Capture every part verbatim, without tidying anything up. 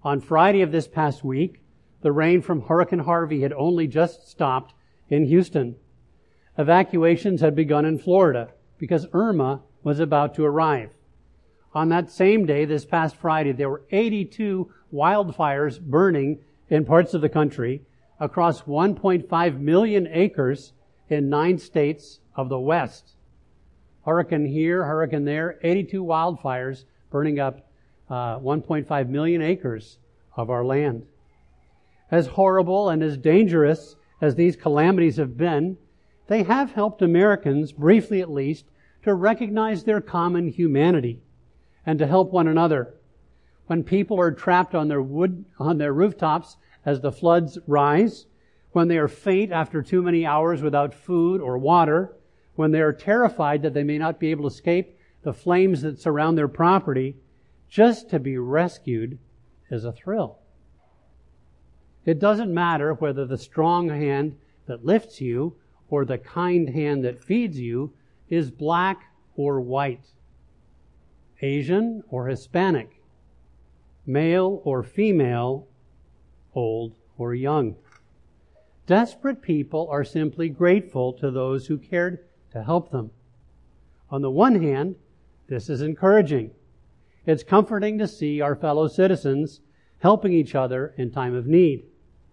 On Friday of this past week, the rain from Hurricane Harvey had only just stopped in Houston. Evacuations had begun in Florida because Irma was about to arrive. On that same day, this past Friday, there were eighty-two wildfires burning in parts of the country across one point five million acres in nine states of the West. Hurricane here, hurricane there, eighty-two wildfires burning up uh, one point five million acres of our land. As horrible and as dangerous as these calamities have been, they have helped Americans, briefly at least, to recognize their common humanity and to help one another. When people are trapped on their wood, on their rooftops as the floods rise, when they are faint after too many hours without food or water, when they are terrified that they may not be able to escape the flames that surround their property, just to be rescued is a thrill. It doesn't matter whether the strong hand that lifts you or the kind hand that feeds you is black or white, Asian or Hispanic, male or female, old or young. Desperate people are simply grateful to those who cared to help them. On the one hand, this is encouraging. It's comforting to see our fellow citizens helping each other in time of need.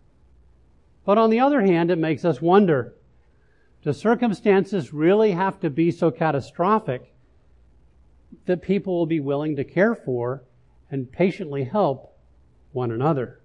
But on the other hand, it makes us wonder, do circumstances really have to be so catastrophic that people will be willing to care for and patiently help one another?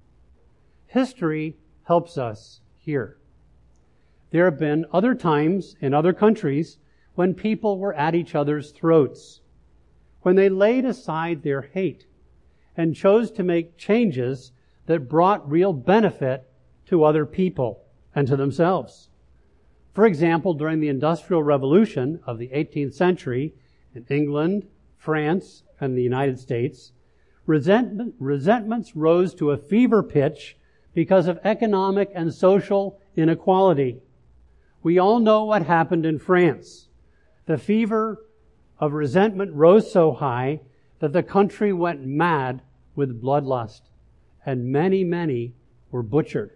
History helps us here. There have been other times in other countries when people were at each other's throats, when they laid aside their hate and chose to make changes that brought real benefit to other people and to themselves. For example, during the Industrial Revolution of the eighteenth century in England, France, and the United States, resentment, resentments rose to a fever pitch because of economic and social inequality. We all know what happened in France. The fever of resentment rose so high that the country went mad with bloodlust, and many, many were butchered.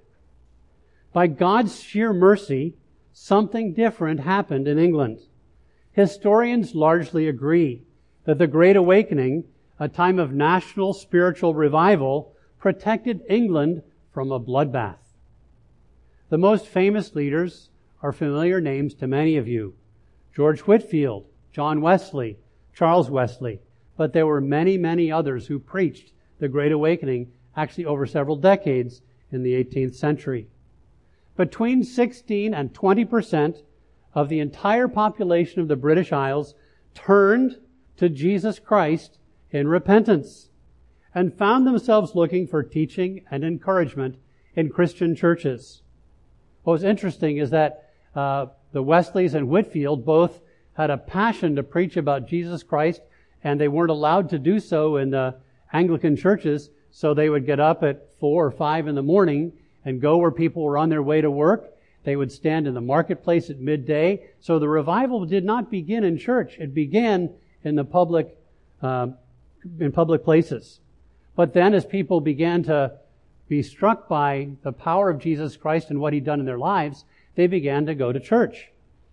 By God's sheer mercy, something different happened in England. Historians largely agree that the Great Awakening, a time of national spiritual revival, protected England from a bloodbath. The most famous leaders are familiar names to many of you: George Whitefield, John Wesley, Charles Wesley, but there were many, many others who preached the Great Awakening actually over several decades in the eighteenth century. Between sixteen and twenty percent of the entire population of the British Isles turned to Jesus Christ in repentance and found themselves looking for teaching and encouragement in Christian churches. What was interesting is that uh, the Wesleys and Whitefield both had a passion to preach about Jesus Christ, and they weren't allowed to do so in the Anglican churches, so they would get up at four or five in the morning and go where people were on their way to work. They would stand in the marketplace at midday. So the revival did not begin in church. It began in the public, uh, in public places. But then as people began to be struck by the power of Jesus Christ and what He'd done in their lives, they began to go to church.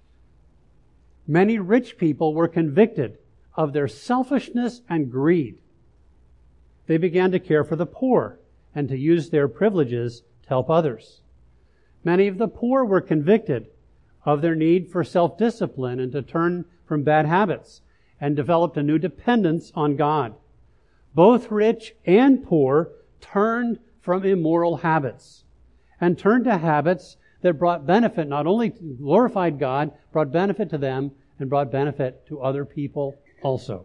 Many rich people were convicted of their selfishness and greed. They began to care for the poor and to use their privileges to help others. Many of the poor were convicted of their need for self-discipline and to turn from bad habits, and developed a new dependence on God. Both rich and poor turned from immoral habits and turned to habits that brought benefit, not only glorified God, brought benefit to them and brought benefit to other people also.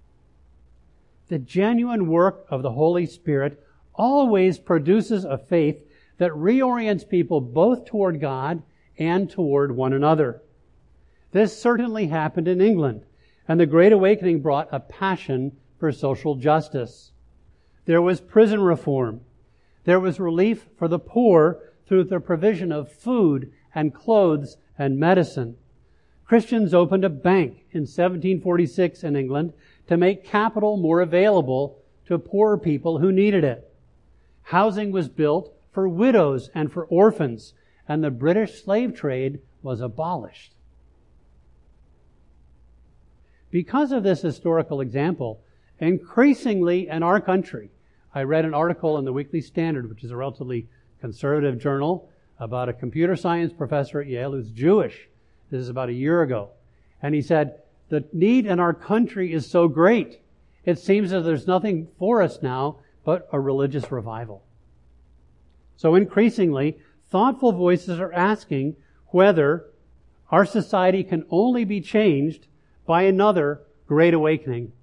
The genuine work of the Holy Spirit always produces a faith that reorients people both toward God and toward one another. This certainly happened in England, and the Great Awakening brought a passion for social justice. There was prison reform. There was relief for the poor through the provision of food and clothes and medicine. Christians opened a bank in seventeen forty-six in England to make capital more available to poorer people who needed it. Housing was built for widows and for orphans, and the British slave trade was abolished. Because of this historical example, increasingly in our country, I read an article in the Weekly Standard, which is a relatively conservative journal, about a computer science professor at Yale who's Jewish. This is about a year ago. And he said, the need in our country is so great, it seems that there's nothing for us now but a religious revival. So increasingly, thoughtful voices are asking whether our society can only be changed by another great awakening.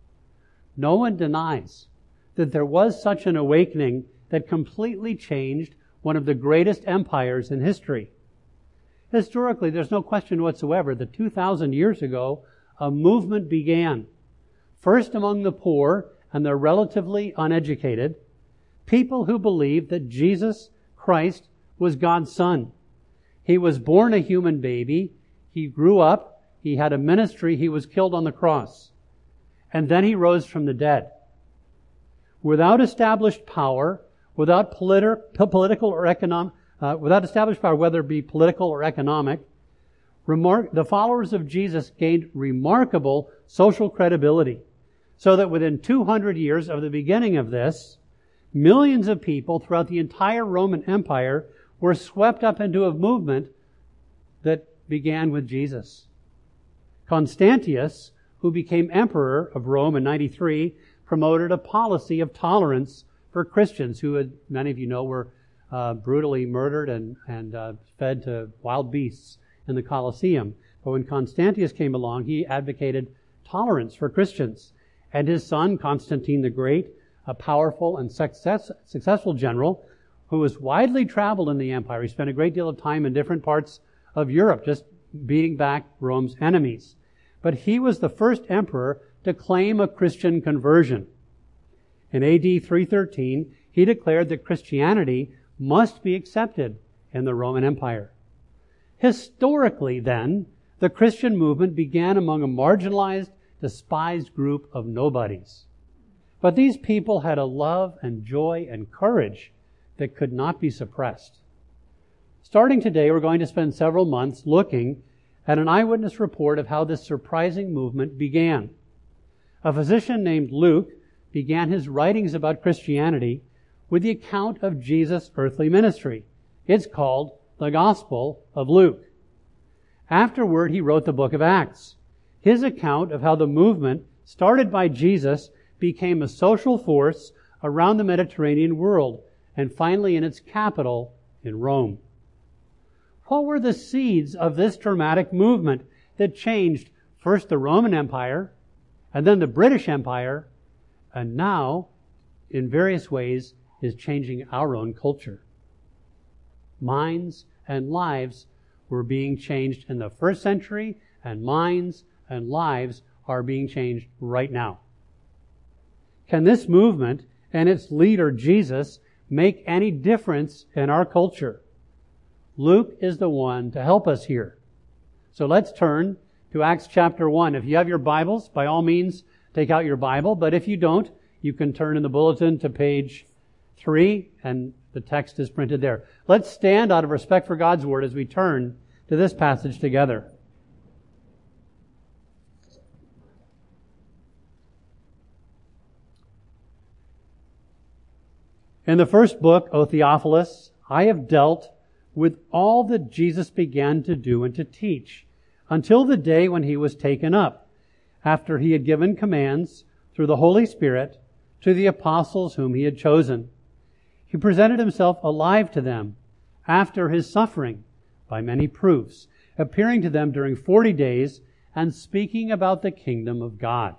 No one denies that there was such an awakening that completely changed one of the greatest empires in history. Historically, there's no question whatsoever that two thousand years ago, a movement began. First among the poor and the relatively uneducated, people who believed that Jesus Christ was God's Son. He was born a human baby. He grew up. He had a ministry. He was killed on the cross. And then he rose from the dead. Without established power, without politi- political or economic, uh, without established power, whether it be political or economic, remar- the followers of Jesus gained remarkable social credibility, so that within two hundred years of the beginning of this, millions of people throughout the entire Roman Empire were swept up into a movement that began with Jesus. Constantius, who became emperor of Rome in ninety-three, promoted a policy of tolerance for Christians who, had, many of you know, were uh, brutally murdered and, and uh, fed to wild beasts in the Colosseum. But when Constantius came along, he advocated tolerance for Christians. And his son, Constantine the Great, a powerful and success, successful general who was widely traveled in the empire. He spent a great deal of time in different parts of Europe, just beating back Rome's enemies. But he was the first emperor to claim a Christian conversion. In A D three thirteen, he declared that Christianity must be accepted in the Roman Empire. Historically, then, the Christian movement began among a marginalized, despised group of nobodies. But these people had a love and joy and courage that could not be suppressed. Starting today, we're going to spend several months looking at an eyewitness report of how this surprising movement began. A physician named Luke began his writings about Christianity with the account of Jesus' earthly ministry. It's called the Gospel of Luke. Afterward, he wrote the book of Acts. His account of how the movement, started by Jesus, became a social force around the Mediterranean world, and finally in its capital, in Rome. What were the seeds of this dramatic movement that changed first the Roman Empire, and then the British Empire, and now, in various ways, is changing our own culture? Minds and lives were being changed in the first century, and minds and lives are being changed right now. Can this movement and its leader, Jesus, make any difference in our culture? Luke is the one to help us here. So let's turn to Acts chapter one. If you have your Bibles, by all means, take out your Bible. But if you don't, you can turn in the bulletin to page three, and the text is printed there. Let's stand out of respect for God's Word as we turn to this passage together. In the first book, O Theophilus, I have dealt with all that Jesus began to do and to teach until the day when he was taken up, after he had given commands through the Holy Spirit to the apostles whom he had chosen. He presented himself alive to them after his suffering by many proofs, appearing to them during forty days and speaking about the kingdom of God.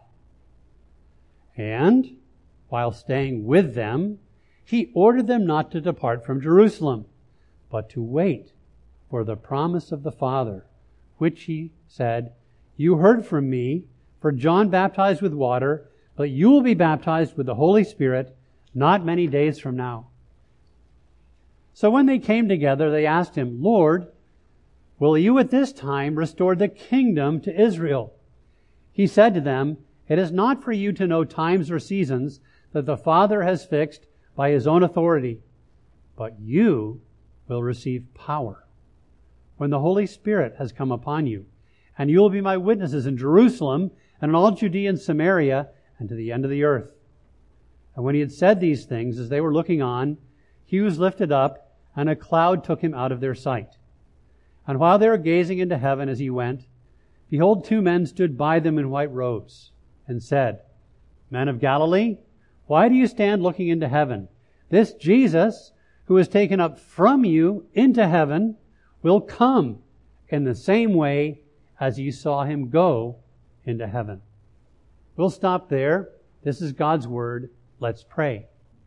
And, while staying with them, he ordered them not to depart from Jerusalem, but to wait for the promise of the Father, which he said, "You heard from me, for John baptized with water, but you will be baptized with the Holy Spirit not many days from now." So when they came together, they asked him, "Lord, will you at this time restore the kingdom to Israel?" He said to them, "It is not for you to know times or seasons that the Father has fixed by His own authority. But you will receive power when the Holy Spirit has come upon you. And you will be my witnesses in Jerusalem and in all Judea and Samaria and to the end of the earth. And when He had said these things, as they were looking on, He was lifted up, and a cloud took Him out of their sight. And while they were gazing into heaven as He went, behold, two men stood by them in white robes, and said, Men of Galilee, why do you stand looking into heaven? This Jesus, who is taken up from you into heaven, will come in the same way as you saw Him go into heaven. We'll stop there. This is God's Word. Let's pray.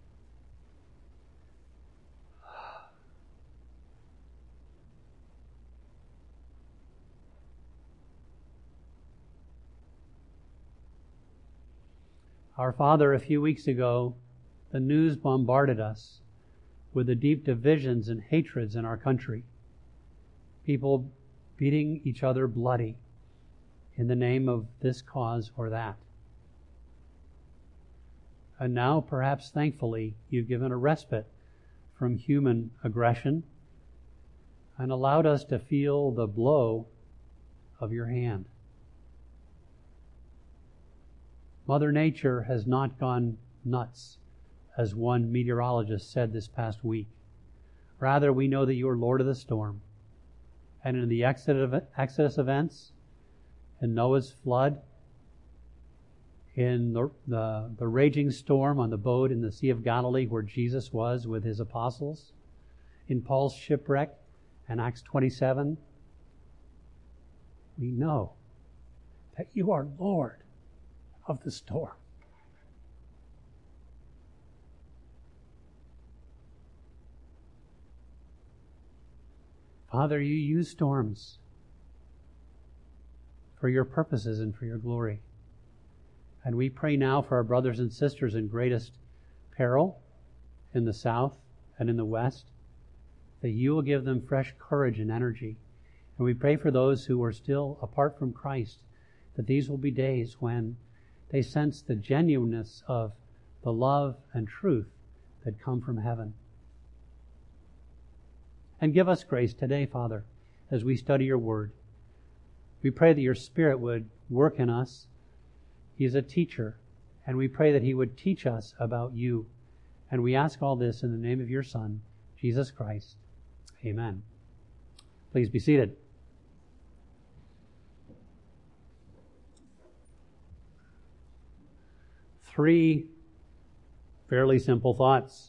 Our Father, a few weeks ago, the news bombarded us with the deep divisions and hatreds in our country. People beating each other bloody in the name of this cause or that. And now, perhaps thankfully, you've given a respite from human aggression and allowed us to feel the blow of your hand. Mother Nature has not gone nuts, as one meteorologist said this past week. Rather, we know that you are Lord of the storm. And in the Exodus events, in Noah's flood, in the, the, the raging storm on the boat in the Sea of Galilee where Jesus was with His apostles, in Paul's shipwreck in Acts twenty-seven, we know that you are Lord of the storm. Father, you use storms for your purposes and for your glory. And we pray now for our brothers and sisters in greatest peril in the south and in the west, that you will give them fresh courage and energy. And we pray for those who are still apart from Christ, that these will be days when they sense the genuineness of the love and truth that come from heaven. And give us grace today, Father, as we study your word. We pray that your Spirit would work in us. He is a teacher, and we pray that He would teach us about you. And we ask all this in the name of your Son, Jesus Christ. Amen. Please be seated. Three fairly simple thoughts.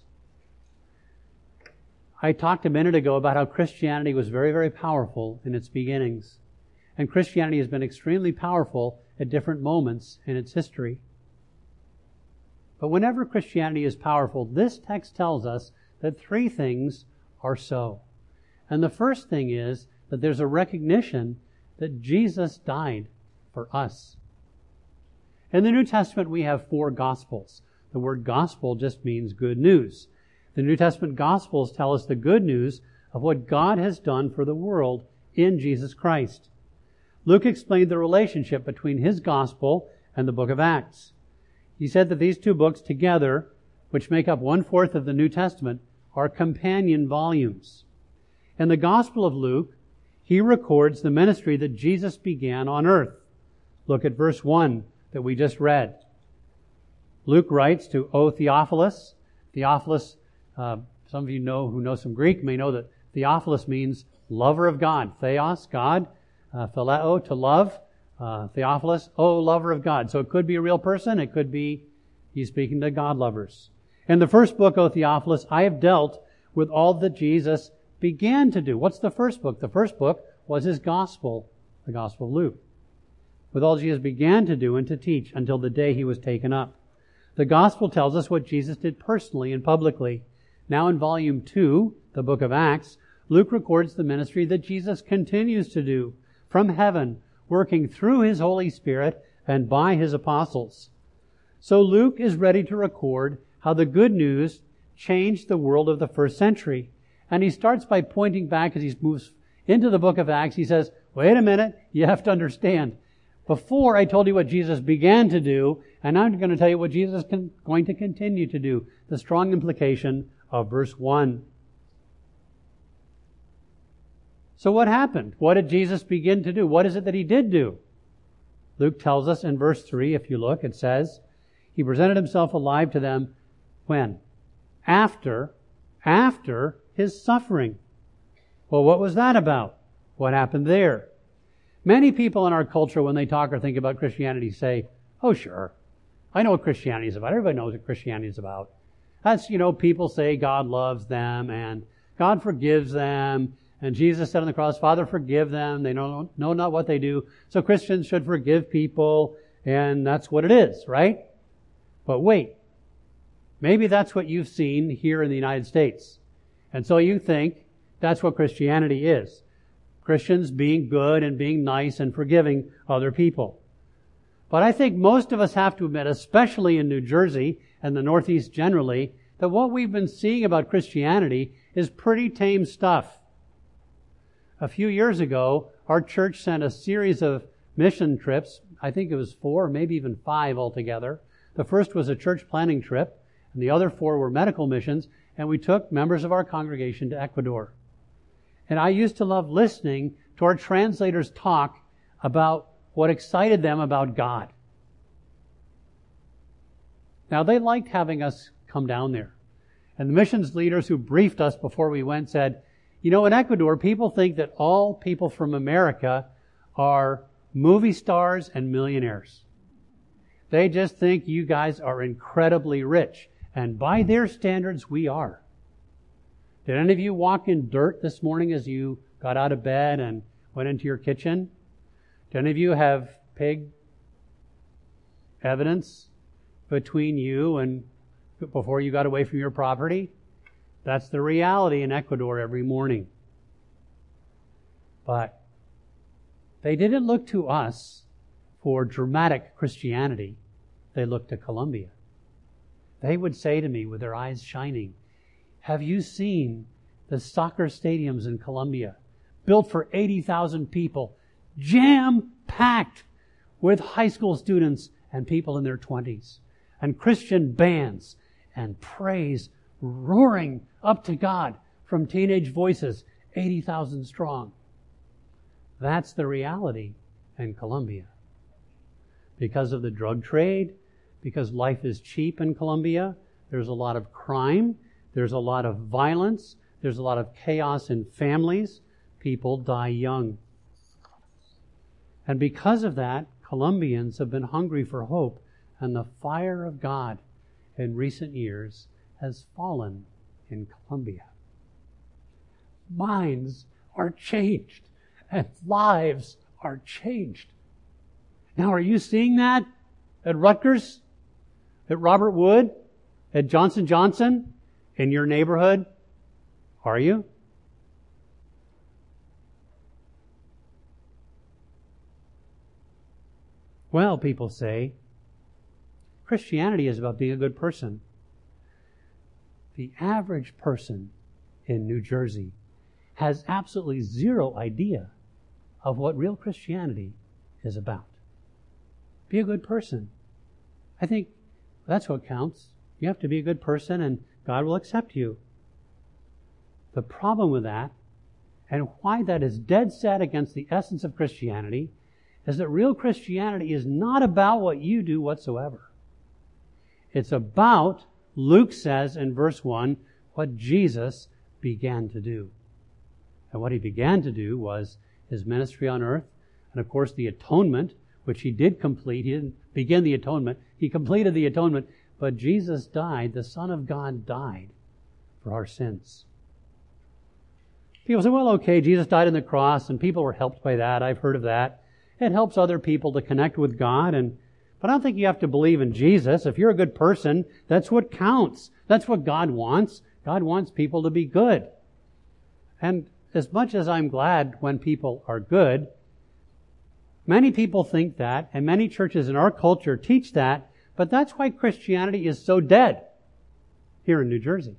I talked a minute ago about how Christianity was very, very powerful in its beginnings. And Christianity has been extremely powerful at different moments in its history. But whenever Christianity is powerful, this text tells us that three things are so. And the first thing is that there's a recognition that Jesus died for us. In the New Testament, we have four Gospels. The word gospel just means good news. The New Testament Gospels tell us the good news of what God has done for the world in Jesus Christ. Luke explained the relationship between his Gospel and the book of Acts. He said that these two books together, which make up one-fourth of the New Testament, are companion volumes. In the Gospel of Luke, he records the ministry that Jesus began on earth. Look at verse one that we just read. Luke writes to O Theophilus. Theophilus, uh, some of you know who know some Greek may know that Theophilus means lover of God. Theos, God. Uh, phileo, to love. Uh, Theophilus, oh, lover of God. So it could be a real person. It could be he's speaking to God lovers. In the first book, O Theophilus, I have dealt with all that Jesus began to do. What's the first book? The first book was his gospel, the Gospel of Luke. With all Jesus began to do and to teach until the day he was taken up. The gospel tells us what Jesus did personally and publicly. Now in volume two, the book of Acts, Luke records the ministry that Jesus continues to do from heaven, working through his Holy Spirit and by his apostles. So Luke is ready to record how the good news changed the world of the first century. And he starts by pointing back as he moves into the book of Acts. He says, wait a minute, you have to understand. Before I told you what Jesus began to do, And I'm going to tell you what Jesus is going to continue to do, the strong implication of verse one. So what happened? What did Jesus begin to do? What is it that he did do? Luke tells us in verse three, if you look, it says, he presented himself alive to them when? After, after his suffering. Well, what was that about? What happened there? Many people in our culture, when they talk or think about Christianity, say, oh, sure, I know what Christianity is about. Everybody knows what Christianity is about. That's, you know, people say God loves them and God forgives them. And Jesus said on the cross, Father, forgive them. They know, know not what they do. So Christians should forgive people. And that's what it is, right? But wait, maybe that's what you've seen here in the United States. And so you think that's what Christianity is. Christians being good and being nice and forgiving other people. But I think most of us have to admit, especially in New Jersey and the Northeast generally, that what we've been seeing about Christianity is pretty tame stuff. A few years ago, our church sent a series of mission trips. I think it was four, maybe even five altogether. The first was a church planning trip, and the other four were medical missions, and we took members of our congregation to Ecuador. And I used to love listening to our translators talk about what excited them about God. Now, they liked having us come down there. And the missions leaders who briefed us before we went said, you know, in Ecuador, people think that all people from America are movie stars and millionaires. They just think you guys are incredibly rich. And by their standards, we are. Did any of you walk in dirt this morning as you got out of bed and went into your kitchen? Did any of you have pig evidence between you and before you got away from your property? That's the reality in Ecuador every morning. But they didn't look to us for dramatic Christianity. They looked to Colombia. They would say to me with their eyes shining, have you seen the soccer stadiums in Colombia built for eighty thousand people, jam-packed with high school students and people in their twenties, and Christian bands and praise roaring up to God from teenage voices, eighty thousand strong. That's the reality in Colombia. Because of the drug trade, because life is cheap in Colombia, there's a lot of crime, there's a lot of violence, there's a lot of chaos in families, people die young. And because of that, Colombians have been hungry for hope, and the fire of God in recent years has fallen in Colombia. Minds are changed and lives are changed. Now, are you seeing that at Rutgers, at Robert Wood, at Johnson and Johnson, in your neighborhood? Are you? Well, people say, Christianity is about being a good person. The average person in New Jersey has absolutely zero idea of what real Christianity is about. Be a good person. I think that's what counts. You have to be a good person and God will accept you. The problem with that, and why that is dead set against the essence of Christianity, is that real Christianity is not about what you do whatsoever. It's about, Luke says in verse one, what Jesus began to do. And what he began to do was his ministry on earth, and of course the atonement, which he did complete. He didn't begin the atonement. He completed the atonement. But Jesus died, the Son of God died for our sins. People say, well, okay, Jesus died on the cross, and people were helped by that. I've heard of that. It helps other people to connect with God. And but I don't think you have to believe in Jesus. If you're a good person, that's what counts. That's what God wants. God wants people to be good. And as much as I'm glad when people are good, many people think that, and many churches in our culture teach that, but that's why Christianity is so dead here in New Jersey.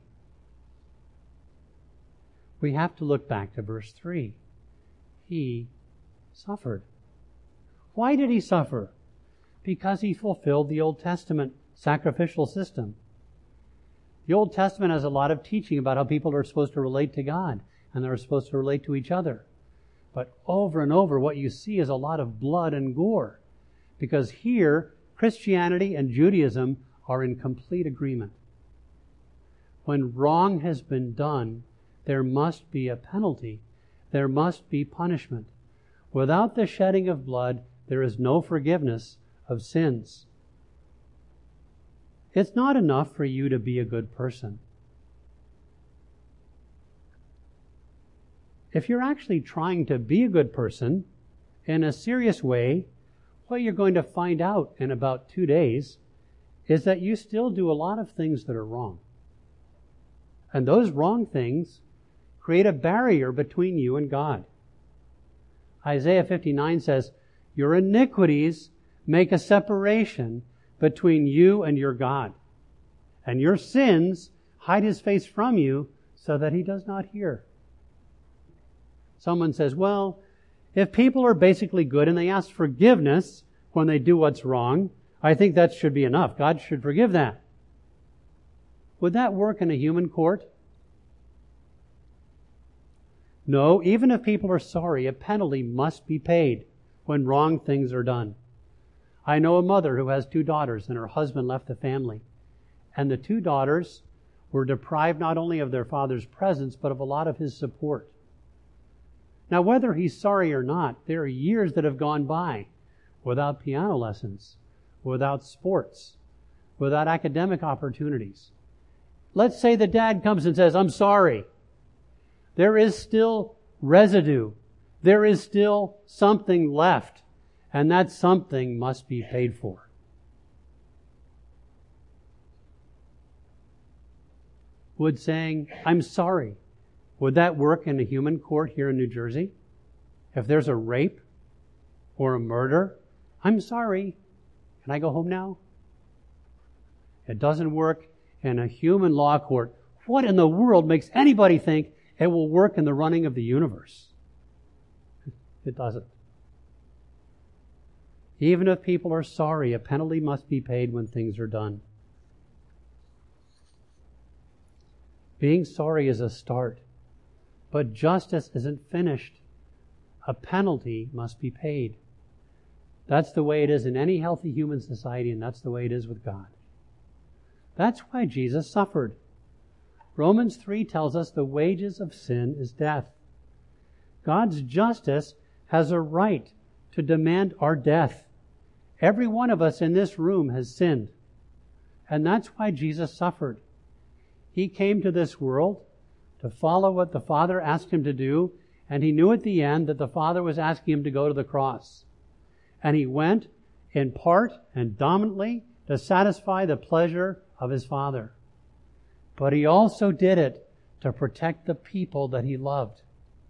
We have to look back to verse three. He suffered. Why did he suffer? Because he fulfilled the Old Testament sacrificial system. The Old Testament has a lot of teaching about how people are supposed to relate to God and they're supposed to relate to each other. But over and over, what you see is a lot of blood and gore. Because here, Christianity and Judaism are in complete agreement. When wrong has been done, there must be a penalty. There must be punishment. Without the shedding of blood, there is no forgiveness of sins. It's not enough for you to be a good person. If you're actually trying to be a good person in a serious way, what you're going to find out in about two days is that you still do a lot of things that are wrong. And those wrong things create a barrier between you and God. Isaiah fifty-nine says, your iniquities make a separation between you and your God. And your sins hide his face from you so that he does not hear. Someone says, well, if people are basically good and they ask forgiveness when they do what's wrong, I think that should be enough. God should forgive that. Would that work in a human court? No, even if people are sorry, a penalty must be paid when wrong things are done. I know a mother who has two daughters and her husband left the family. And the two daughters were deprived not only of their father's presence, but of a lot of his support. Now, whether he's sorry or not, there are years that have gone by without piano lessons, without sports, without academic opportunities. Let's say the dad comes and says, I'm sorry. There is still residue. There is still something left. And that something must be paid for. Would saying, I'm sorry, would that work in a human court here in New Jersey? If there's a rape or a murder, I'm sorry. Can I go home now? It doesn't work in a human law court. What in the world makes anybody think it will work in the running of the universe? It doesn't. Even if people are sorry, a penalty must be paid when things are done. Being sorry is a start, but justice isn't finished. A penalty must be paid. That's the way it is in any healthy human society, and that's the way it is with God. That's why Jesus suffered. Romans three tells us the wages of sin is death. God's justice has a right to demand our death. Every one of us in this room has sinned. And that's why Jesus suffered. He came to this world to follow what the Father asked him to do, and he knew at the end that the Father was asking him to go to the cross. And he went in part and dominantly to satisfy the pleasure of his Father. But he also did it to protect the people that he loved.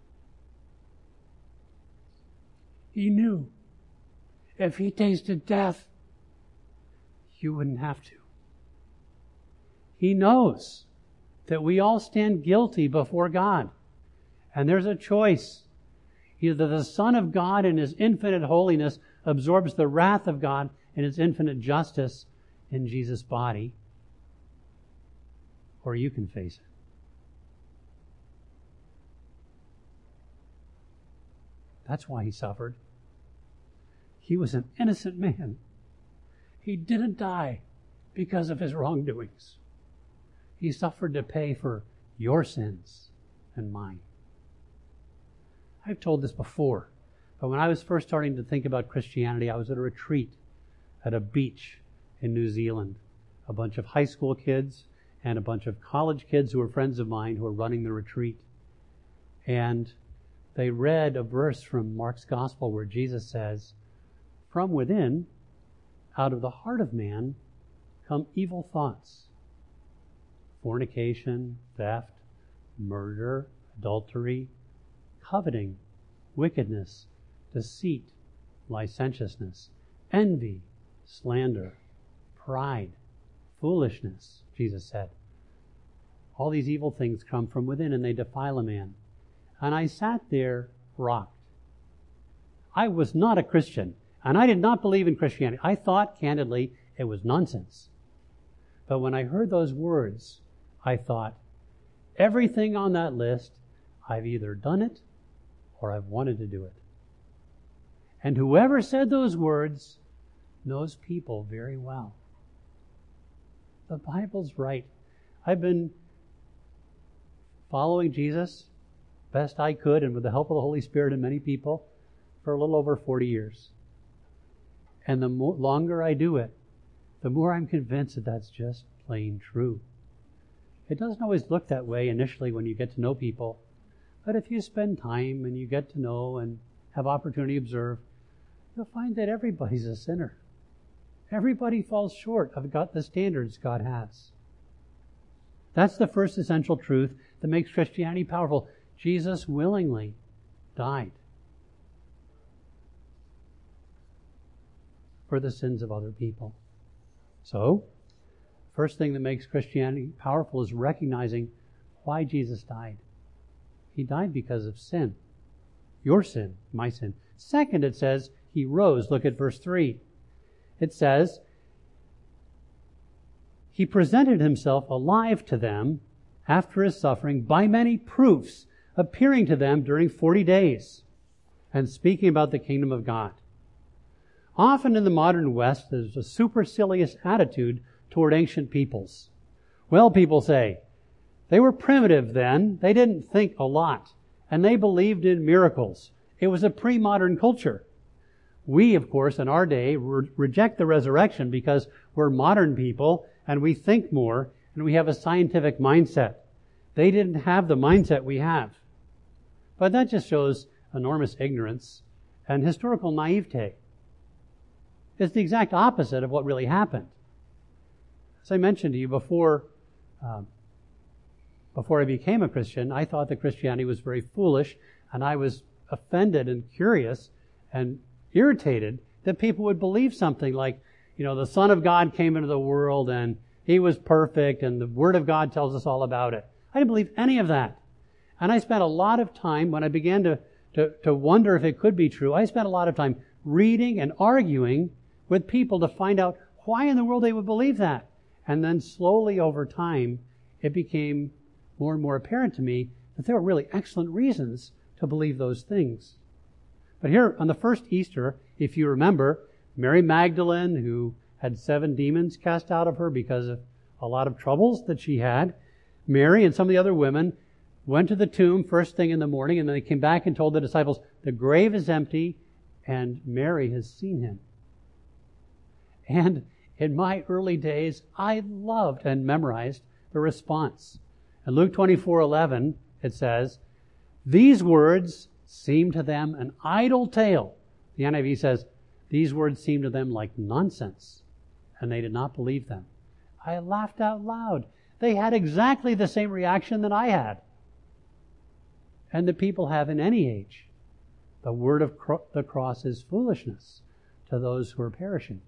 He knew if he tasted death, you wouldn't have to. He knows that we all stand guilty before God. And there's a choice. Either the Son of God in his infinite holiness absorbs the wrath of God in his infinite justice in Jesus' body, or you can face it. That's why he suffered. He was an innocent man. He didn't die because of his wrongdoings. He suffered to pay for your sins and mine. I've told this before, but when I was first starting to think about Christianity, I was at a retreat at a beach in New Zealand. A bunch of high school kids and a bunch of college kids who were friends of mine who were running the retreat. And they read a verse from Mark's Gospel where Jesus says, from within, out of the heart of man, come evil thoughts. Fornication, theft, murder, adultery, coveting, wickedness, deceit, licentiousness, envy, slander, pride, foolishness, Jesus said. All these evil things come from within and they defile a man. And I sat there rocked. I was not a Christian. And I did not believe in Christianity. I thought, candidly, it was nonsense. But when I heard those words, I thought, everything on that list, I've either done it or I've wanted to do it. And whoever said those words knows people very well. The Bible's right. I've been following Jesus best I could, and with the help of the Holy Spirit and many people, for a little over forty years. And the more, longer I do it, the more I'm convinced that that's just plain true. It doesn't always look that way initially when you get to know people, but if you spend time and you get to know and have opportunity to observe, you'll find that everybody's a sinner. Everybody falls short of God, the standards God has. That's the first essential truth that makes Christianity powerful. Jesus willingly died for the sins of other people. So, first thing that makes Christianity powerful is recognizing why Jesus died. He died because of sin. Your sin, my sin. Second, it says he rose. Look at verse three. It says, he presented himself alive to them after his suffering by many proofs, appearing to them during forty days and speaking about the kingdom of God. Often in the modern West, there's a supercilious attitude toward ancient peoples. Well, people say, they were primitive then. They didn't think a lot. And they believed in miracles. It was a pre-modern culture. We, of course, in our day, re- reject the resurrection because we're modern people and we think more and we have a scientific mindset. They didn't have the mindset we have. But that just shows enormous ignorance and historical naivete. It's the exact opposite of what really happened. As I mentioned to you before, uh, before I became a Christian, I thought that Christianity was very foolish, and I was offended and curious and irritated that people would believe something like, you know, the Son of God came into the world and he was perfect and the Word of God tells us all about it. I didn't believe any of that. And I spent a lot of time, when I began to, to, to wonder if it could be true, I spent a lot of time reading and arguing with people to find out why in the world they would believe that. And then slowly over time, it became more and more apparent to me that there were really excellent reasons to believe those things. But here on the first Easter, if you remember, Mary Magdalene, who had seven demons cast out of her because of a lot of troubles that she had, Mary and some of the other women went to the tomb first thing in the morning, and then they came back and told the disciples, the grave is empty and Mary has seen him. And in my early days, I loved and memorized the response. In Luke twenty-four eleven, it says, these words seemed to them an idle tale. The N I V says, these words seemed to them like nonsense, and they did not believe them. I laughed out loud. They had exactly the same reaction that I had, and that people have in any age. The word of cro- the cross is foolishness to those who are perishing.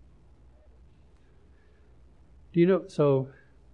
Do you know, so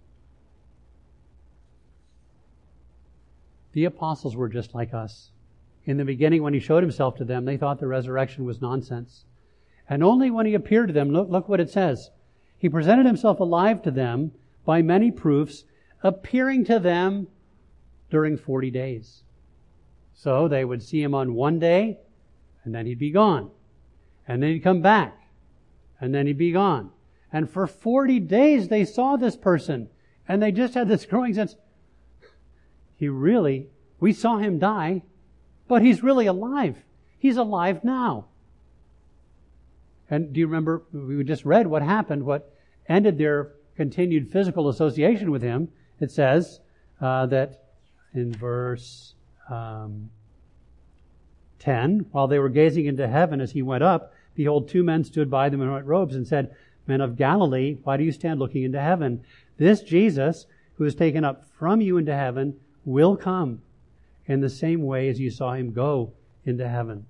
the apostles were just like us. In the beginning, when he showed himself to them, they thought the resurrection was nonsense. And only when he appeared to them, look, look what it says. He presented himself alive to them by many proofs, appearing to them during forty days. So they would see him on one day, and then he'd be gone. And then he'd come back, and then he'd be gone. And for forty days they saw this person, and they just had this growing sense, he really, we saw him die, but he's really alive. He's alive now. And do you remember, we just read what happened, what ended their continued physical association with him. It says uh, that in verse um, ten, while they were gazing into heaven as he went up, behold, two men stood by them in white robes and said, men of Galilee, why do you stand looking into heaven? This Jesus, who is taken up from you into heaven, will come in the same way as you saw him go into heaven.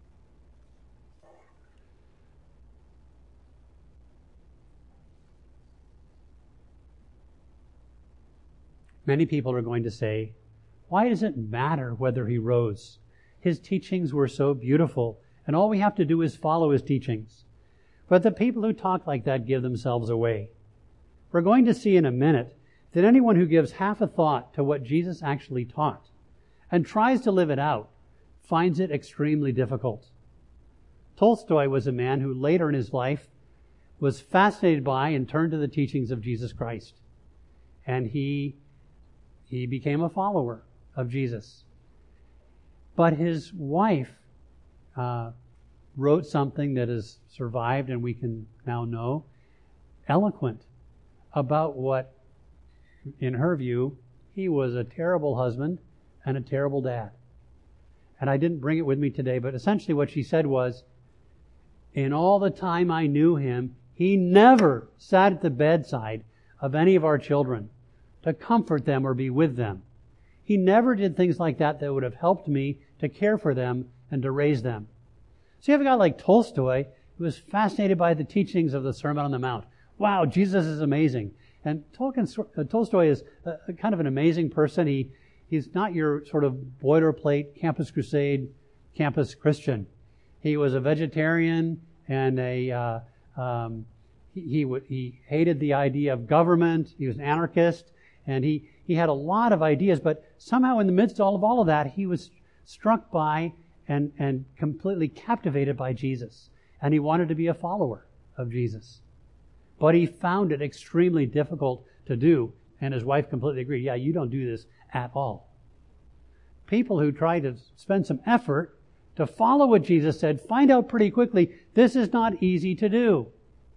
Many people are going to say, why does it matter whether he rose? His teachings were so beautiful, And all we have to do is follow his teachings. But the people who talk like that give themselves away. We're going to see in a minute that anyone who gives half a thought to what Jesus actually taught and tries to live it out finds it extremely difficult. Tolstoy was a man who later in his life was fascinated by and turned to the teachings of Jesus Christ. And he, he became a follower of Jesus. But his wife uh, wrote something that has survived and we can now know, eloquent about what, in her view, he was a terrible husband and a terrible dad. And I didn't bring it with me today, but essentially what she said was, in all the time I knew him, he never sat at the bedside of any of our children to comfort them or be with them. He never did things like that that would have helped me to care for them and to raise them. So you have a guy like Tolstoy who was fascinated by the teachings of the Sermon on the Mount. Wow, Jesus is amazing. And Tolkien, uh, Tolstoy is a, a kind of an amazing person. He He's not your sort of boilerplate campus crusade, campus Christian. He was a vegetarian and a uh, um, he he, w- he hated the idea of government. He was an anarchist, and he he had a lot of ideas. But somehow, in the midst of all of all of that, he was struck by and and completely captivated by Jesus, and he wanted to be a follower of Jesus. But he found it extremely difficult to do, and his wife completely agreed. Yeah, you don't do this at all. People who try to spend some effort to follow what Jesus said find out pretty quickly this is not easy to do.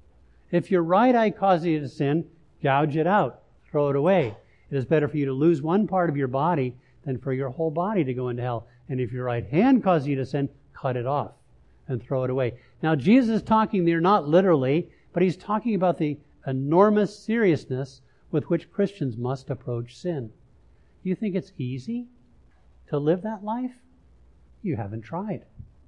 If your right eye causes you to sin, gouge it out, throw it away. It is better for you to lose one part of your body than for your whole body to go into hell. And if your right hand causes you to sin, cut it off and throw it away. Now, Jesus is talking there not literally, but he's talking about the enormous seriousness with which Christians must approach sin. You think it's easy to live that life? You haven't tried.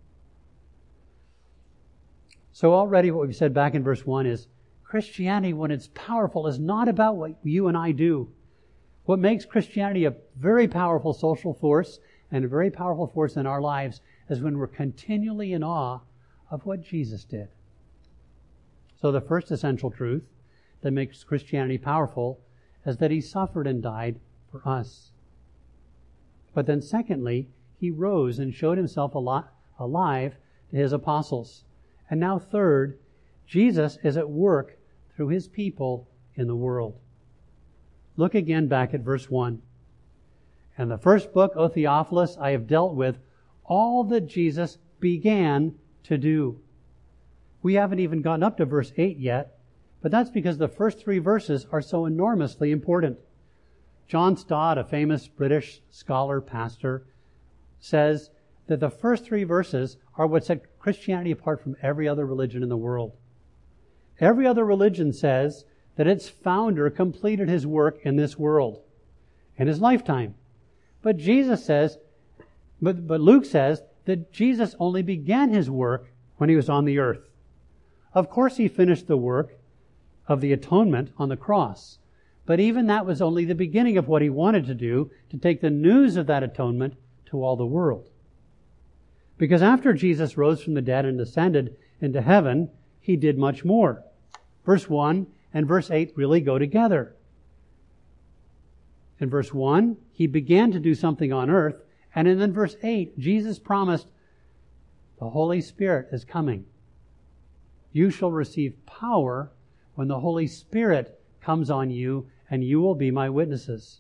So already what we've said back in verse one is Christianity, when it's powerful, is not about what you and I do. What makes Christianity a very powerful social force and a very powerful force in our lives is when we're continually in awe of what Jesus did. So the first essential truth that makes Christianity powerful is that he suffered and died for us. But then secondly, he rose and showed himself alive to his apostles. And now third, Jesus is at work through his people in the world. Look again back at verse one. In the first book, O Theophilus, I have dealt with all that Jesus began to do. We haven't even gotten up to verse eight yet, but that's because the first three verses are so enormously important. John Stott, a famous British scholar, pastor, says that the first three verses are what set Christianity apart from every other religion in the world. Every other religion says that its founder completed his work in this world, in his lifetime. But Jesus says, but, but Luke says that Jesus only began his work when he was on the earth. Of course, he finished the work of the atonement on the cross. But even that was only the beginning of what he wanted to do, to take the news of that atonement to all the world. Because after Jesus rose from the dead and ascended into heaven, he did much more. Verse one and verse eight really go together. In verse one, he began to do something on earth, and in then verse eight, Jesus promised, the Holy Spirit is coming. You shall receive power when the Holy Spirit comes on you, and you will be my witnesses.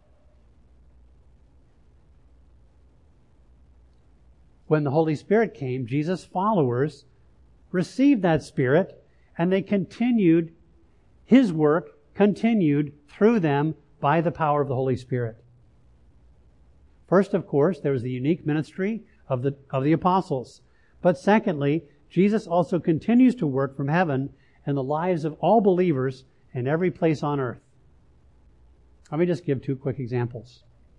When the Holy Spirit came, Jesus' followers received that Spirit, and they continued, his work continued through them by the power of the Holy Spirit. First, of course, there was the unique ministry of the, of the apostles. But secondly, Jesus also continues to work from heaven in the lives of all believers in every place on earth. Let me just give two quick examples.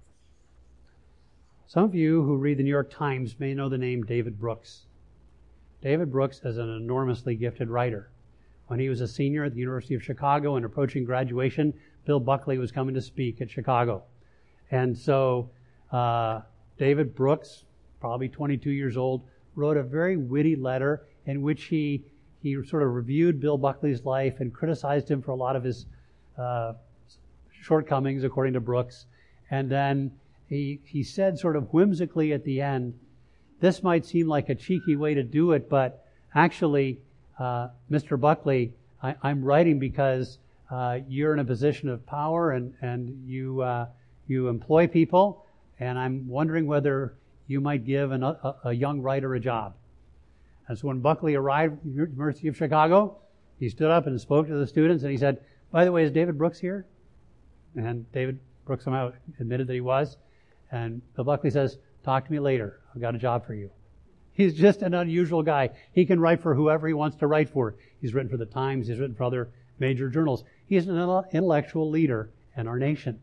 Some of you who read the New York Times may know the name David Brooks. David Brooks is an enormously gifted writer. When he was a senior at the University of Chicago and approaching graduation, Bill Buckley was coming to speak at Chicago. And so uh, David Brooks, probably twenty-two years old, wrote a very witty letter in which he he sort of reviewed Bill Buckley's life and criticized him for a lot of his uh, shortcomings, according to Brooks. And then he he said sort of whimsically at the end, this might seem like a cheeky way to do it, but actually, uh, Mister Buckley, I, I'm writing because uh, you're in a position of power and, and you uh, you employ people, and I'm wondering whether you might give an, a, a young writer a job. And so when Buckley arrived at the University of Chicago, he stood up and spoke to the students, and he said, by the way, is David Brooks here? And David Brooks somehow admitted that he was. And Bill Buckley says, talk to me later. I've got a job for you. He's just an unusual guy. He can write for whoever he wants to write for. He's written for the Times. He's written for other major journals. He's an intellectual leader in our nation.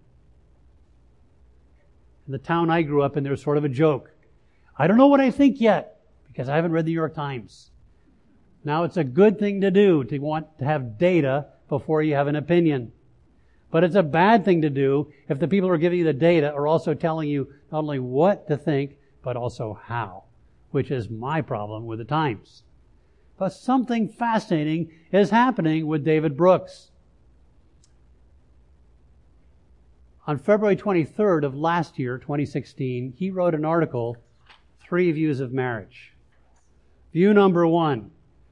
In the town I grew up in, there was sort of a joke. I don't know what I think yet because I haven't read the New York Times. Now, it's a good thing to do to want to have data before you have an opinion. But it's a bad thing to do if the people who are giving you the data are also telling you not only what to think, but also how, which is my problem with the Times. But something fascinating is happening with David Brooks. On February twenty-third of last year, twenty sixteen, he wrote an article, Three Views of Marriage. View number one.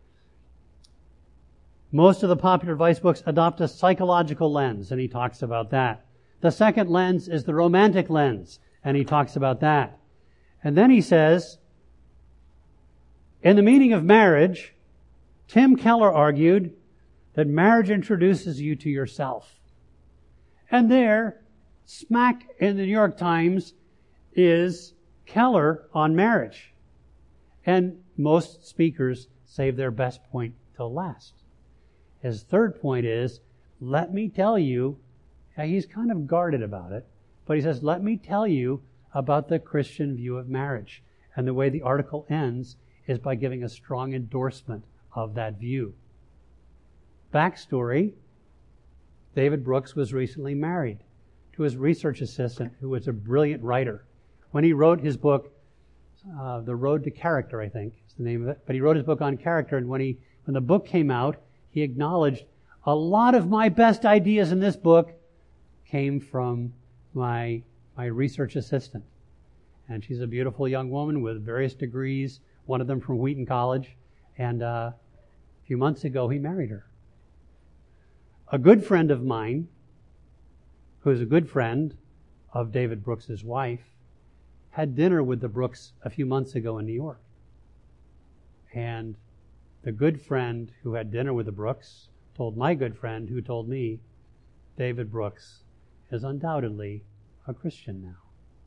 Most of the popular advice books adopt a psychological lens, and he talks about that. The second lens is the romantic lens, and he talks about that. And then he says, in The Meaning of Marriage, Tim Keller argued that marriage introduces you to yourself. And there, smack in the New York Times, is Keller on marriage. And most speakers save their best point till last. His third point is, let me tell you, he's kind of guarded about it, but he says, let me tell you about the Christian view of marriage. And the way the article ends is by giving a strong endorsement of that view. Backstory, David Brooks was recently married to his research assistant, who was a brilliant writer. When he wrote his book, uh, The Road to Character, I think is the name of it, but he wrote his book on character, and when he when the book came out, he acknowledged a lot of my best ideas in this book came from my my research assistant. And she's a beautiful young woman with various degrees, one of them from Wheaton College. And uh, a few months ago, he married her. A good friend of mine, who's a good friend of David Brooks's wife, had dinner with the Brooks a few months ago in New York. And the good friend who had dinner with the Brooks told my good friend, who told me, David Brooks is undoubtedly a Christian now.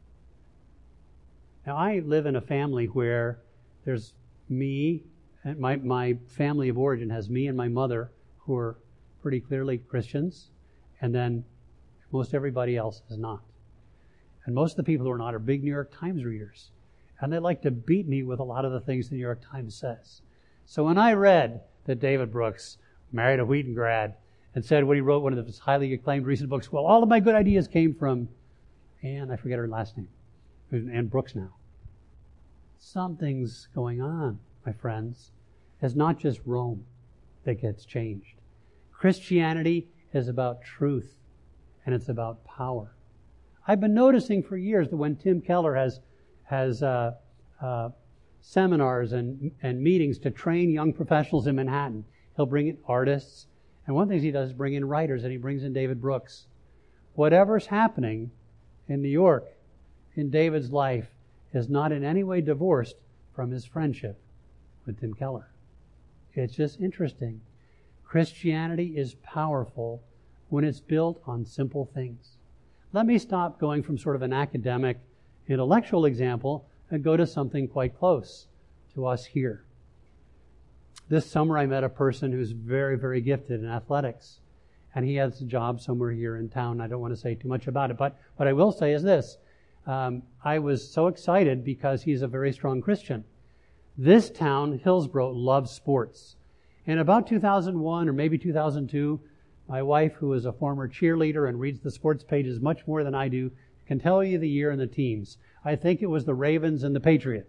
Now, I live in a family where there's me, and my, my family of origin has me and my mother, who are pretty clearly Christians, and then most everybody else is not. And most of the people who are not are big New York Times readers. And they like to beat me with a lot of the things the New York Times says. So when I read that David Brooks married a Wheaton grad and said when he wrote one of his highly acclaimed recent books, well, all of my good ideas came from Anne, I forget her last name, Anne Brooks now. Something's going on, my friends. It's not just Rome that gets changed. Christianity is about truth, and it's about power. I've been noticing for years that when Tim Keller has has uh, uh, seminars and, and meetings to train young professionals in Manhattan, he'll bring in artists. And one of the things he does is bring in writers, and he brings in David Brooks. Whatever's happening in New York in David's life is not in any way divorced from his friendship with Tim Keller. It's just interesting. Christianity is powerful when it's built on simple things. Let me stop going from sort of an academic, intellectual example and go to something quite close to us here. This summer I met a person who's very, very gifted in athletics. And he has a job somewhere here in town. I don't want to say too much about it, but what I will say is this. Um, I was so excited because he's a very strong Christian. This town, Hillsborough, loves sports. In about two thousand one or maybe two thousand two, my wife, who is a former cheerleader and reads the sports pages much more than I do, can tell you the year and the teams. I think it was the Ravens and the Patriots.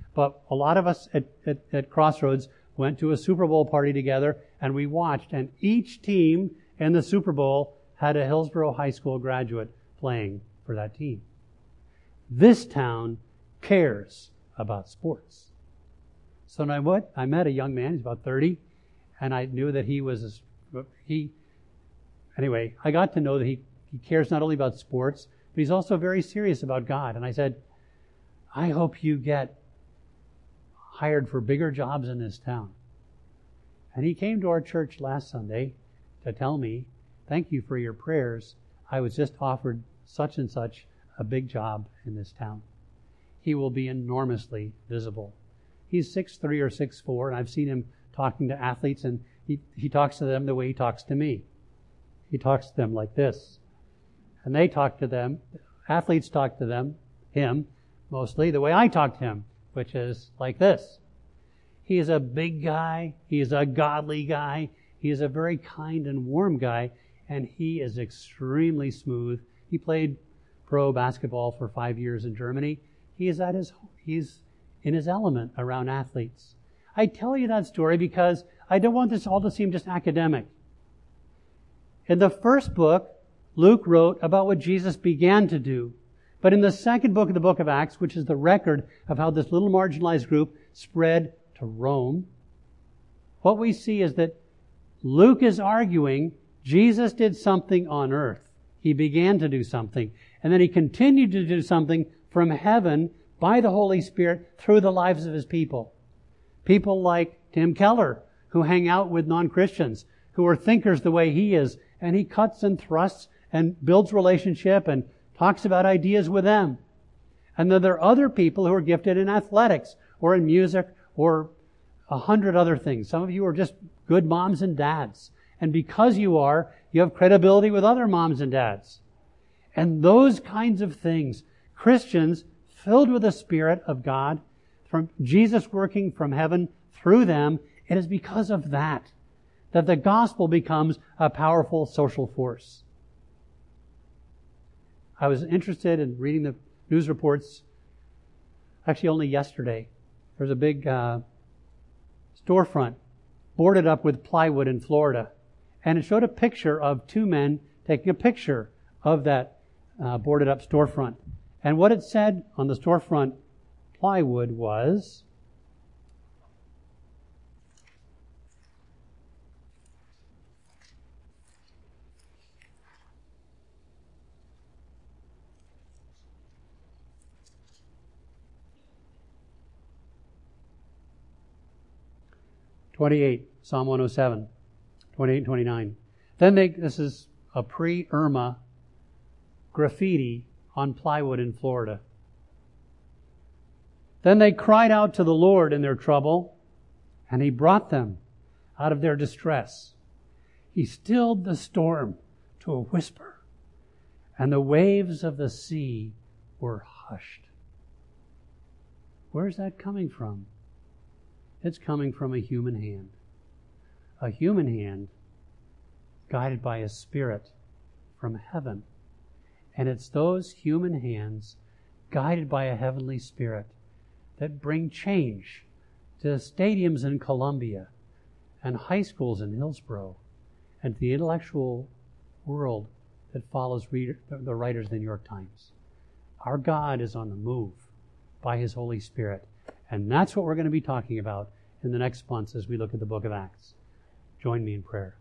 But a lot of us at, at, at Crossroads went to a Super Bowl party together, and we watched, and each team in the Super Bowl had a Hillsborough High School graduate playing for that team. This town cares about sports. So I, what? I met a young man, he's about thirty, and I knew that he was, a, he, anyway, I got to know that he, he cares not only about sports, but he's also very serious about God. And I said, I hope you get hired for bigger jobs in this town. And he came to our church last Sunday to tell me, thank you for your prayers. I was just offered such and such a big job in this town. He will be enormously visible. He's six three or six four, and I've seen him talking to athletes, and he, he talks to them the way he talks to me. He talks to them like this. And they talk to them, athletes talk to them, him, mostly the way I talk to him, which is like this. He is a big guy. He is a godly guy. He is a very kind and warm guy, and he is extremely smooth. He played pro basketball for five years in Germany. He is at his, he's in his element around athletes. I tell you that story because I don't want this all to seem just academic. In the first book, Luke wrote about what Jesus began to do. But in the second book of the book of Acts, which is the record of how this little marginalized group spread to Rome, what we see is that Luke is arguing Jesus did something on earth. He began to do something. And then he continued to do something from heaven by the Holy Spirit through the lives of his people. People like Tim Keller, who hang out with non-Christians, who are thinkers the way he is. And he cuts and thrusts and builds relationship and talks about ideas with them. And then there are other people who are gifted in athletics or in music or a hundred other things. Some of you are just good moms and dads. And because you are, you have credibility with other moms and dads. And those kinds of things, Christians filled with the Spirit of God, from Jesus working from heaven through them, it is because of that that the gospel becomes a powerful social force. I was interested in reading the news reports actually only yesterday. There's a big uh, storefront boarded up with plywood in Florida. And it showed a picture of two men taking a picture of that uh, boarded up storefront. And what it said on the storefront plywood was, twenty-eight, Psalm one oh seven, twenty-eight and twenty-nine. Then they, this is a pre-Irma graffiti on plywood in Florida. Then they cried out to the Lord in their trouble, and He brought them out of their distress. He stilled the storm to a whisper, and the waves of the sea were hushed. Where's that coming from? It's coming from a human hand. A human hand guided by a spirit from heaven. And it's those human hands guided by a heavenly spirit that bring change to stadiums in Columbia and high schools in Hillsborough and to the intellectual world that follows reader, the writers of the New York Times. Our God is on the move by His Holy Spirit. And that's what we're going to be talking about in the next months as we look at the book of Acts. Join me in prayer.